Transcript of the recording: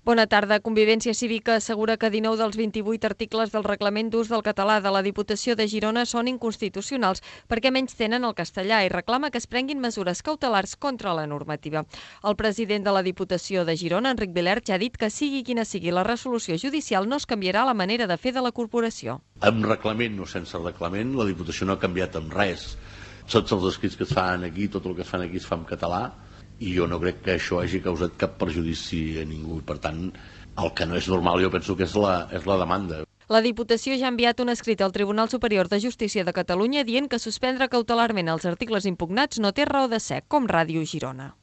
Bona tarda. Convivència Cívica assegura que 19 dels 28 articles del Reglament d'Ús del Català de la Diputació de Girona són inconstitucionals perquè menys tenen el castellà i reclama que es prenguin mesures cautelars contra la normativa. El president de la Diputació de Girona, Enric Vilerch, ha dit que sigui quina sigui la resolució judicial no es canviarà la manera de fer de la corporació. Amb reglament o sense reglament, la Diputació no ha canviat amb res. Tots els escrits que es fan aquí, tot el que es fan aquí es fa en català, i jo no crec que això hagi causat cap perjudici a ningú. Per tant, el que no és normal jo penso que és la demanda. La Diputació ja ha enviat un escrit al Tribunal Superior de Justícia de Catalunya dient que suspendre cautelarment els articles impugnats no té raó de ser, com Ràdio Girona.